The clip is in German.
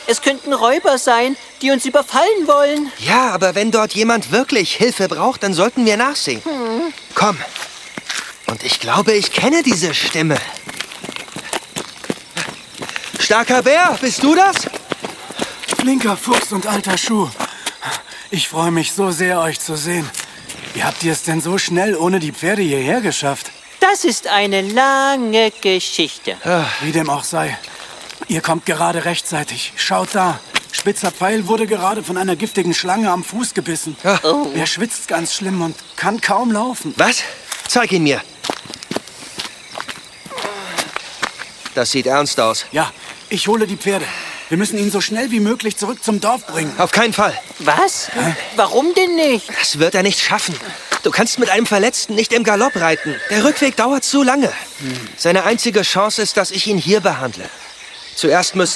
Es könnten Räuber sein, die uns überfallen wollen. Ja, aber wenn dort jemand wirklich Hilfe braucht, dann sollten wir nachsehen. Komm. Und ich glaube, ich kenne diese Stimme. Starker Bär, bist du das? Flinker Fuchs und alter Schuh. Ich freue mich so sehr, euch zu sehen. Wie habt ihr es denn so schnell ohne die Pferde hierher geschafft? Das ist eine lange Geschichte. Wie dem auch sei. Ihr kommt gerade rechtzeitig. Schaut da. Spitzer Pfeil wurde gerade von einer giftigen Schlange am Fuß gebissen. Oh. Er schwitzt ganz schlimm und kann kaum laufen. Was? Zeig ihn mir. Das sieht ernst aus. Ja, ich hole die Pferde. Wir müssen ihn so schnell wie möglich zurück zum Dorf bringen. Auf keinen Fall. Was? Warum denn nicht? Das wird er nicht schaffen. Du kannst mit einem Verletzten nicht im Galopp reiten. Der Rückweg dauert zu lange. Seine einzige Chance ist, dass ich ihn hier behandle. Zuerst müssen